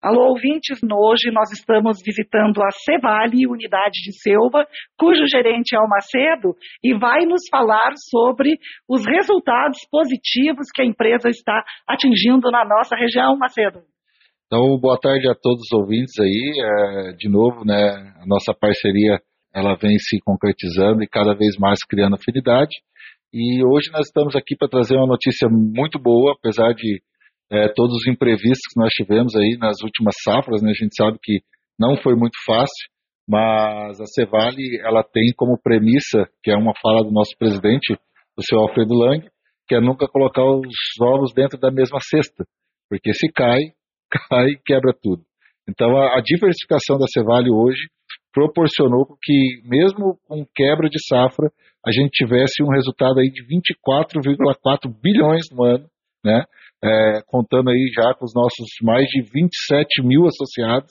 Alô, ouvintes, hoje nós estamos visitando a Cevale, unidade de Selva, cujo gerente é o Macedo, e vai nos falar sobre os resultados positivos que a empresa está atingindo na nossa região, Macedo. Então, boa tarde a todos os ouvintes aí. De novo, né, a nossa parceria ela vem se concretizando e cada vez mais criando afinidade. E hoje nós estamos aqui para trazer uma notícia muito boa, apesar de todos os imprevistos que nós tivemos aí nas últimas safras, né? A gente sabe que não foi muito fácil, mas a Cevale ela tem como premissa, que é uma fala do nosso presidente, o senhor Alfredo Lang, que é nunca colocar os ovos dentro da mesma cesta, porque se cai e quebra tudo. Então a diversificação da Cevale hoje proporcionou que, mesmo com quebra de safra, a gente tivesse um resultado aí de 24,4 bilhões no ano, né? Contando aí já com os nossos mais de 27 mil associados,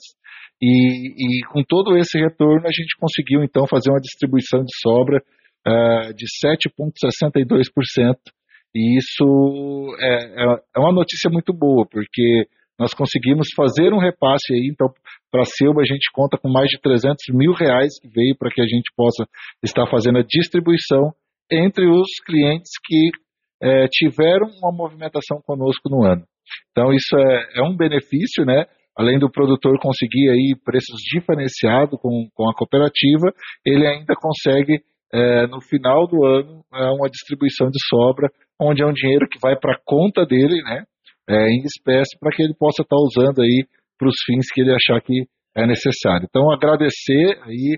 e com todo esse retorno a gente conseguiu então fazer uma distribuição de sobra de 7,62%, e isso é uma notícia muito boa, porque nós conseguimos fazer um repasse aí, então para a Selva a gente conta com mais de 300 mil reais que veio para que a gente possa estar fazendo a distribuição entre os clientes que tiveram uma movimentação conosco no ano. Então isso é um benefício, né? Além do produtor conseguir aí preços diferenciados com a cooperativa, ele ainda consegue no final do ano uma distribuição de sobra, onde é um dinheiro que vai para a conta dele, né? Em espécie, para que ele possa estar usando aí para os fins que ele achar que é necessário. Então agradecer aí,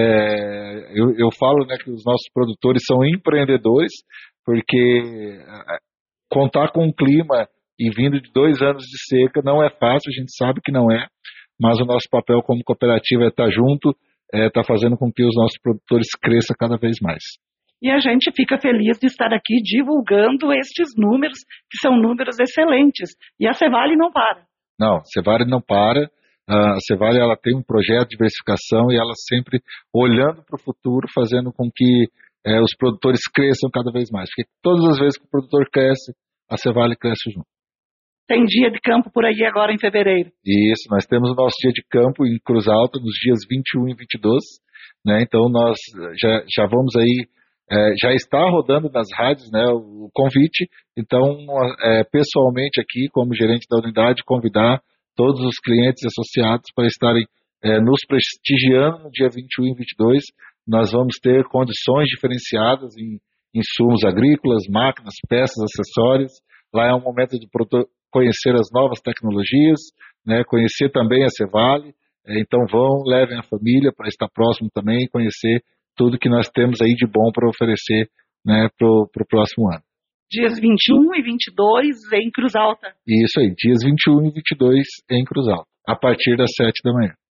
eu falo, né, que os nossos produtores são empreendedores, porque contar com um clima e vindo de 2 anos de seca não é fácil, a gente sabe que não é, mas o nosso papel como cooperativa é estar junto, estar fazendo com que os nossos produtores cresçam cada vez mais. E a gente fica feliz de estar aqui divulgando estes números, que são números excelentes. E a Cevale não para. Não, a Cevale não para. A Cevale ela tem um projeto de diversificação e ela sempre olhando para o futuro, fazendo com que os produtores cresçam cada vez mais. Porque todas as vezes que o produtor cresce, a Cevale cresce junto. Tem dia de campo por aí agora em fevereiro. Isso, nós temos o nosso dia de campo em Cruz Alta nos dias 21 e 22, né? Então nós já vamos aí, já está rodando nas rádios, né, o convite. Então, pessoalmente aqui, como gerente da unidade, convidar todos os clientes e associados para estarem nos prestigiando no dia 21 e 22. Nós vamos ter condições diferenciadas em insumos agrícolas, máquinas, peças, acessórios. Lá é um momento de conhecer as novas tecnologias, né, conhecer também a Cevale. Então levem a família para estar próximo também e conhecer tudo que nós temos aí de bom para oferecer, né, para o próximo ano. Dias 21 e 22 em Cruz Alta. Isso aí, dias 21 e 22 em Cruz Alta, a partir das 7 da manhã.